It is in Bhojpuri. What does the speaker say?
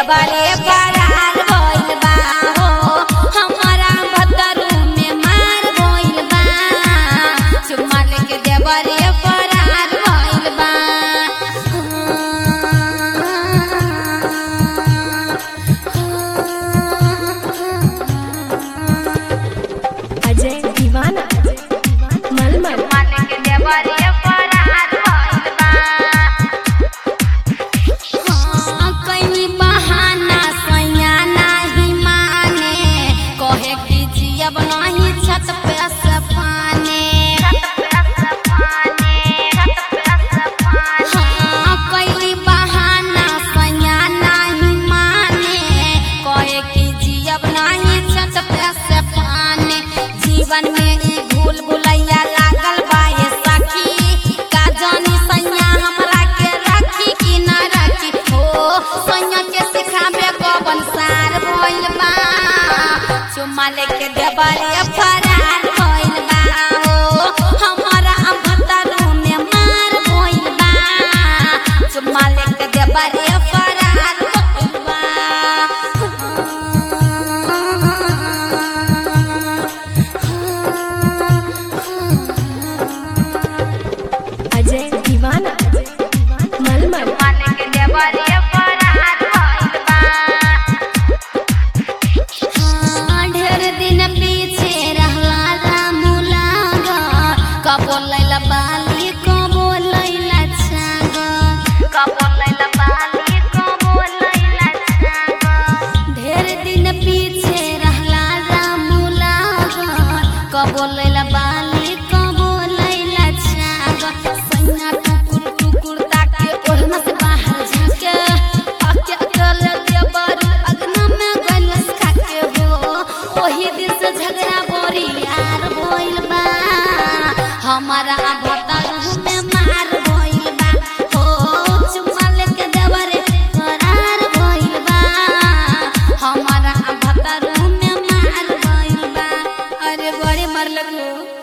देवरे फरार भइल बा हो हमारा भतरू में मार भइल बा चुम्मा लेके देवरे फरार भइल बा अजय दीवाना मलमल चुम्मा लेके देवरे फरार भइल बा कहीं बहाना सैया नहीं माने कहे कि जियब नहीं छत पे से पाने कहीं बहाना सैया नहीं माने कहे कि जियब नहीं छत पे से पाने जीवन में ई भूल भुलैया लागल बा ये सखी का जानी सैया हमरा के रखी कि ना रखी हो सैया के सिखाबे कौन सार भइल बा चुम्मा लेके देवरे फरार भइल बा हो हमारा भतरू में मार भइल बा चुम्मा लेके देवरे फरार भइल बा अजय दीवाना मलमल चुम्मा लेके देवरे फरार भइल बा ढेर दिन पीछे रहला रामू लागा कबो लैला बाली कबो लैला छागा कबो लैला बाली कबो लैला छागा ढेर दिन पीछे रहला रामू लागा कबो लैला बाली कबो लैला छागा सैया टुकुर टुकुर ताके ओढ़ना से बाहर झाके आके अकल देवर अगना में गलस खाके हो ओही दिन से झगड़ा बोरी यार भइल बा हमारा भतरू में मार भइल बा हो चुम्मा लेके देवरे फरार भइल बा हमारा भतरू में मार भइल बा अरे बड़े मर लगो।